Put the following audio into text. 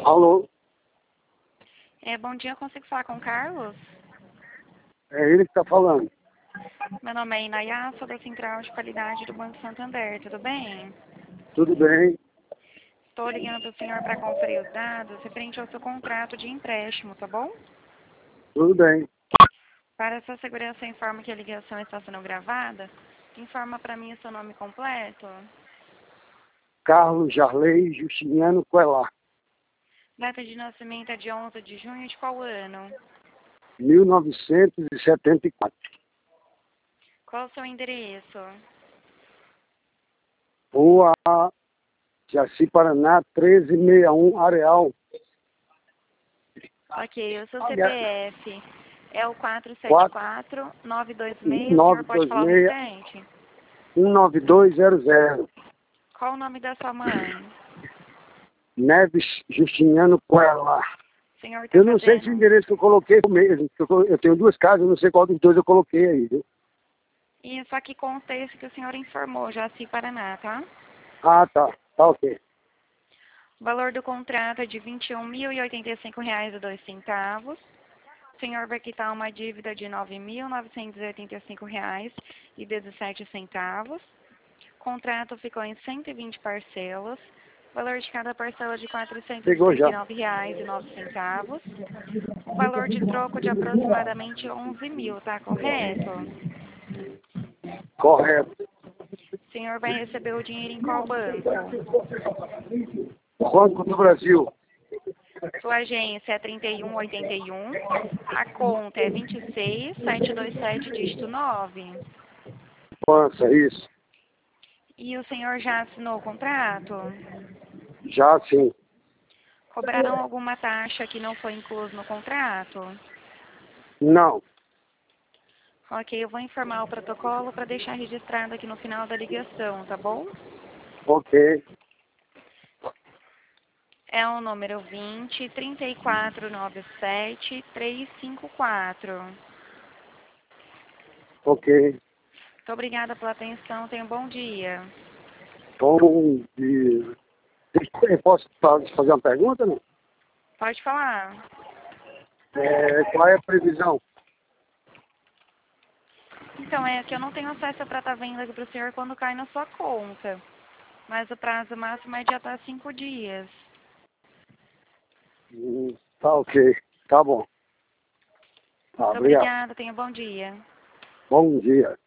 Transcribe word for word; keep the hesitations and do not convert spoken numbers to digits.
Alô? É, bom dia, eu consigo falar com o Carlos? É ele que está falando. Meu nome é Inayá, sou da Central de Qualidade do Banco Santander, tudo bem? Tudo bem? Estou ligando para o senhor para conferir os dados referente ao seu contrato de empréstimo, tá bom? Tudo bem. Para sua segurança, eu informo que a ligação está sendo gravada. Informa para mim o seu nome completo. Carlos Jarley Justiniano Coelar, Data de nascimento é de onze de junho de qual ano? mil novecentos e setenta e quatro. Qual o seu endereço? Rua Jaci Paraná, treze sessenta e um, Areal. Ok, o seu C P F é o quatro sete quatro, nove dois seis, o senhor pode falar o nove dois seis, restante? um nove dois zero zero. Qual o nome da sua mãe? Neves Justiniano Coelar. O senhor está Eu não sei se o fazendo... endereço que eu coloquei foi o mesmo. Eu colo- eu tenho duas casas, eu não sei qual dos dois eu coloquei aí, viu? Isso aqui consta esse que o senhor informou, Jaci Paraná, tá? Ah, tá. Tá ok. O valor do contrato é de vinte e um mil e oitenta e cinco reais e dois centavos. O senhor vai quitar uma dívida de nove mil novecentos e oitenta e cinco reais e dezessete centavos. O contrato ficou em cento e vinte parcelas. O valor de cada parcela é de quatrocentos e Pegou trinta já. e nove reais e nove centavos. O valor de troco de aproximadamente onze mil, tá correto? Correto. O senhor vai receber o dinheiro em qual banco? Banco do Brasil. Sua agência é trinta e um oitenta e um. A conta é vinte e seis, setecentos e vinte e sete, dígito nove. Pança, isso. E o senhor já assinou o contrato? Já sim. Cobrarão alguma taxa que não foi incluso no contrato? Não. Ok, eu vou informar o protocolo para deixar registrado aqui no final da ligação, tá bom? Ok. É o número vinte, trinta e quatro, noventa e sete, trezentos e cinquenta e quatro. Ok. Muito obrigada pela atenção, tenha um bom dia. Bom dia. Eu posso fa- fazer uma pergunta, não? Pode falar. É, qual é a previsão? Então, é que eu não tenho acesso para estar vendo aqui para o senhor quando cai na sua conta. Mas o prazo máximo é de até cinco dias. Hum, tá ok. Tá bom. Tá, Muito obrigado. obrigada, tenha um bom dia. Bom dia.